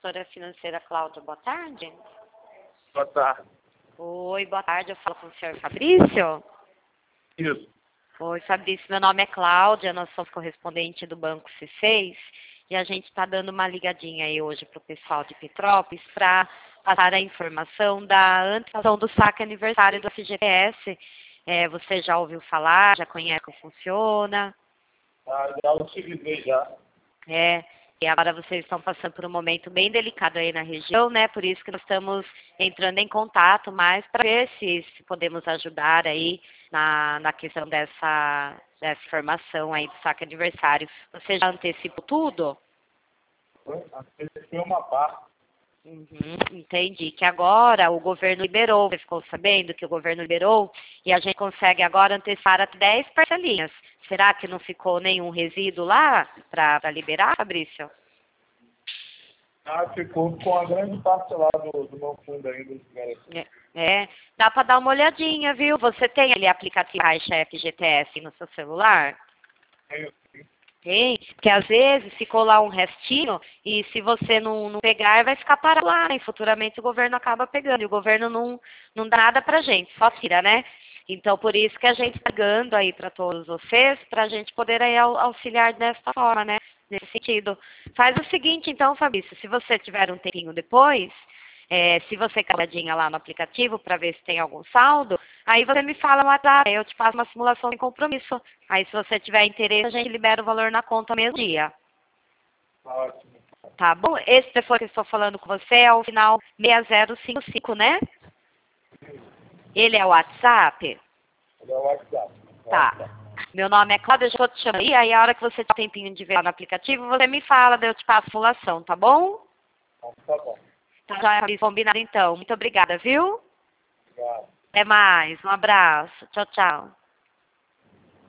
consultora financeira Cláudia, boa tarde. Boa tarde. Oi, boa tarde, eu falo com o senhor Fabrício. Isso. Oi, Fabrício, meu nome é Cláudia, nós somos correspondente do Banco C6 e a gente está dando uma ligadinha aí hoje para o pessoal de Petrópolis para passar a informação da antecipação do saque aniversário do FGTS. Você já ouviu falar, já conhece como funciona? Já utilizei já. E agora vocês estão passando por um momento bem delicado aí na região, né? Por isso que nós estamos entrando em contato mais para ver se podemos ajudar aí na questão dessa informação aí do saque aniversário. Você já antecipou tudo? Antecipei uma parte. Entendi. Que agora o governo liberou, você ficou sabendo que o governo liberou e a gente consegue agora antecipar até 10 parcelinhas. Será que não ficou nenhum resíduo lá para liberar, Fabrício? Ficou com a grande parte lá do meu fundo ainda. Dá para dar uma olhadinha, viu? Você tem ali aplicativo Caixa FGTS no seu celular? Tenho. Tem, porque às vezes ficou lá um restinho e se você não pegar, vai ficar parado lá e futuramente o governo acaba pegando. E o governo não dá nada pra gente, só tira, né? Então, por isso que a gente está pagando aí para todos vocês, para a gente poder aí auxiliar dessa forma, né? Nesse sentido. Faz o seguinte, então, Fabrício, se você tiver um tempinho depois, se você quer uma olhadinha lá no aplicativo para ver se tem algum saldo, aí você me fala no WhatsApp, eu te faço uma simulação sem compromisso. Aí, se você tiver interesse, a gente libera o valor na conta mesmo dia. Ótimo. Tá bom? Esse telefone que eu estou falando com você é o final 6055, né? Ele é o WhatsApp? Ele é o WhatsApp. Tá. Meu nome é Cláudia, eu já vou te chamar aí a hora que você tiver um tempinho de ver lá no aplicativo, você me fala, daí eu te passo a simulação, tá bom? Tá bom. Tá já combinado então. Muito obrigada, viu? Obrigado. Até mais. Um abraço. Tchau, tchau.